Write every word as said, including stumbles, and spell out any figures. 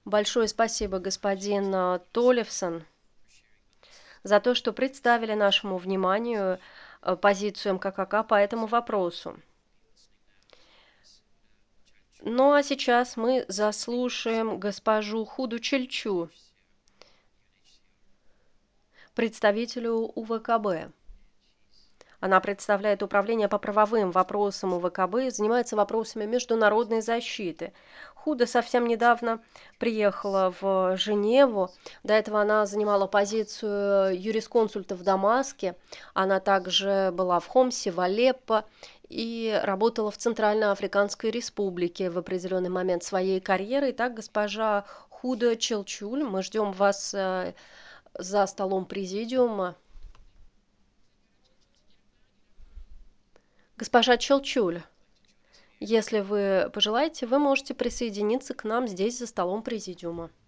Большое спасибо, господин э, Толевсон, за то, что представили нашему вниманию э, позицию МККК по этому вопросу. Ну а сейчас мы заслушаем госпожу Худу Чельчу, представителю УВКБ. Она представляет Управление по правовым вопросам УВКБ и занимается вопросами международной защиты. Худа совсем недавно приехала в Женеву. До этого она занимала позицию юрисконсульта в Дамаске. Она также была в Хомсе, в Алеппо и работала в Центральноафриканской Республике в определенный момент своей карьеры. Итак, госпожа Худа Челчуль, мы ждем вас э, за столом президиума. Госпожа Челчуль, если вы пожелаете, вы можете присоединиться к нам здесь за столом президиума.